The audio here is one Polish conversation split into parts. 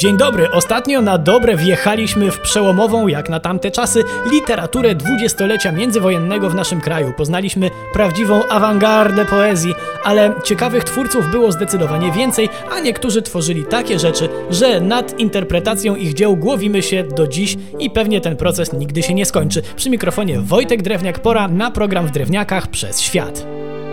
Dzień dobry, ostatnio na dobre wjechaliśmy w przełomową, jak na tamte czasy, literaturę dwudziestolecia międzywojennego w naszym kraju. Poznaliśmy prawdziwą awangardę poezji, ale ciekawych twórców było zdecydowanie więcej, a niektórzy tworzyli takie rzeczy, że nad interpretacją ich dzieł głowimy się do dziś i pewnie ten proces nigdy się nie skończy. Przy mikrofonie Wojtek Drewniak, pora na program w Drewniakach przez świat.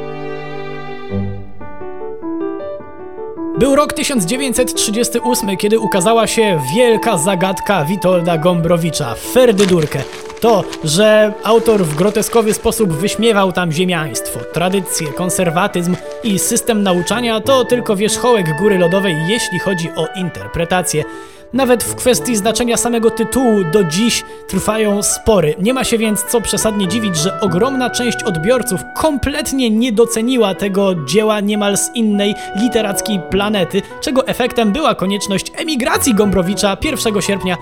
Był rok 1938, kiedy ukazała się wielka zagadka Witolda Gombrowicza, Ferdydurkę. To, że autor w groteskowy sposób wyśmiewał tam ziemiaństwo, tradycje, konserwatyzm i system nauczania, to tylko wierzchołek góry lodowej, jeśli chodzi o interpretację. Nawet w kwestii znaczenia samego tytułu do dziś trwają spory. Nie ma się więc co przesadnie dziwić, że ogromna część odbiorców kompletnie nie doceniła tego dzieła niemal z innej literackiej planety, czego efektem była konieczność emigracji Gombrowicza 1 sierpnia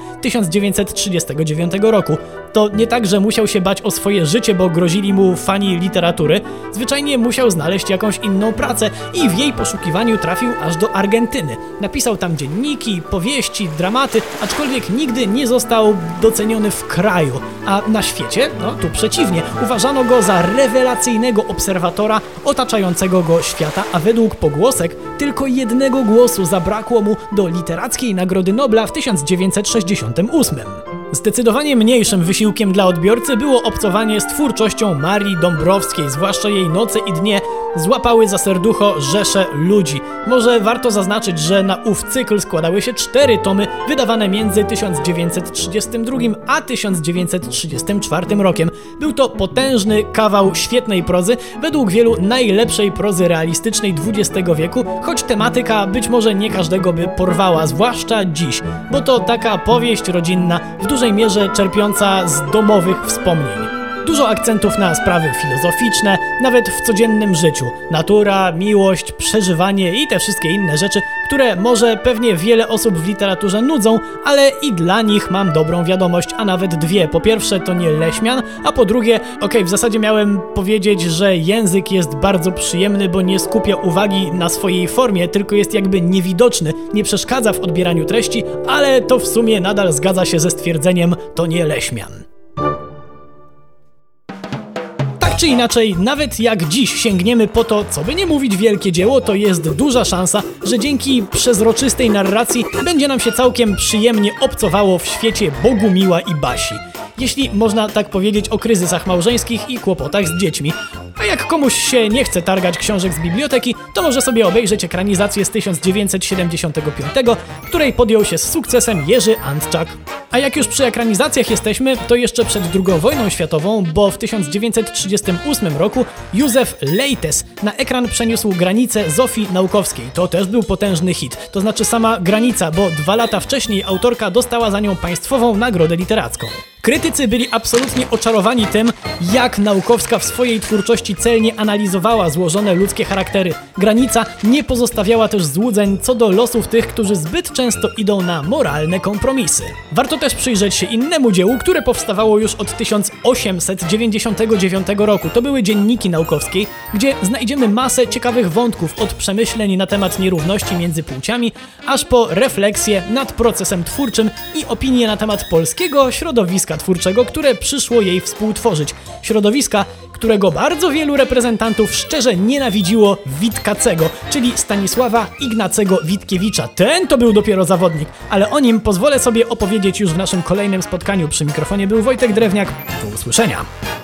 1939 roku. To nie tak, że musiał się bać o swoje życie, bo grozili mu fani literatury. Zwyczajnie musiał znaleźć jakąś inną pracę i w jej poszukiwaniu trafił aż do Argentyny. Napisał tam dzienniki, powieści, dramaty, aczkolwiek nigdy nie został doceniony w kraju, a na świecie, tu przeciwnie, uważano go za rewelacyjnego obserwatora otaczającego go świata, a według pogłosek tylko jednego głosu zabrakło mu do Literackiej Nagrody Nobla w 1968. Zdecydowanie mniejszym wysiłkiem dla odbiorcy było obcowanie z twórczością Marii Dąbrowskiej, zwłaszcza jej Noce i dnie złapały za serducho rzesze ludzi. Może warto zaznaczyć, że na ów cykl składały się 4 tomy wydawane między 1932 a 1934 rokiem. Był to potężny kawał świetnej prozy, według wielu najlepszej prozy realistycznej XX wieku, choć tematyka być może nie każdego by porwała, zwłaszcza dziś, bo to taka powieść rodzinna, w dużej mierze czerpiąca z domowych wspomnień. Dużo akcentów na sprawy filozoficzne, nawet w codziennym życiu. Natura, miłość, przeżywanie i te wszystkie inne rzeczy, które może pewnie wiele osób w literaturze nudzą, ale i dla nich mam dobrą wiadomość, a nawet dwie. Po pierwsze to nie Leśmian, a po drugie, w zasadzie miałem powiedzieć, że język jest bardzo przyjemny, bo nie skupia uwagi na swojej formie, tylko jest jakby niewidoczny, nie przeszkadza w odbieraniu treści, ale to w sumie nadal zgadza się ze stwierdzeniem to nie Leśmian. Czy inaczej, nawet jak dziś sięgniemy po to, co by nie mówić wielkie dzieło, to jest duża szansa, że dzięki przezroczystej narracji będzie nam się całkiem przyjemnie obcowało w świecie Bogumiła i Basi. Jeśli można tak powiedzieć o kryzysach małżeńskich i kłopotach z dziećmi. A jak komuś się nie chce targać książek z biblioteki, to może sobie obejrzeć ekranizację z 1975, której podjął się z sukcesem Jerzy Antczak. A jak już przy ekranizacjach jesteśmy, to jeszcze przed II wojną światową, bo w 1938 roku Józef Lejtes na ekran przeniósł Granicę Zofii Naukowskiej. To też był potężny hit, to znaczy sama Granica, bo 2 lata wcześniej autorka dostała za nią państwową nagrodę literacką. Krytycy byli absolutnie oczarowani tym, jak Naukowska w swojej twórczości celnie analizowała złożone ludzkie charaktery. Granica nie pozostawiała też złudzeń co do losów tych, którzy zbyt często idą na moralne kompromisy. Warto też przyjrzeć się innemu dziełu, które powstawało już od 1899 roku. To były Dzienniki Naukowskiej, gdzie znajdziemy masę ciekawych wątków, od przemyśleń na temat nierówności między płciami, aż po refleksje nad procesem twórczym i opinie na temat polskiego środowiska twórczego, które przyszło jej współtworzyć. Środowiska, którego bardzo wielu reprezentantów szczerze nienawidziło Witkacego, czyli Stanisława Ignacego Witkiewicza. Ten to był dopiero zawodnik, ale o nim pozwolę sobie opowiedzieć już w naszym kolejnym spotkaniu. Przy mikrofonie był Wojtek Drewniak. Do usłyszenia.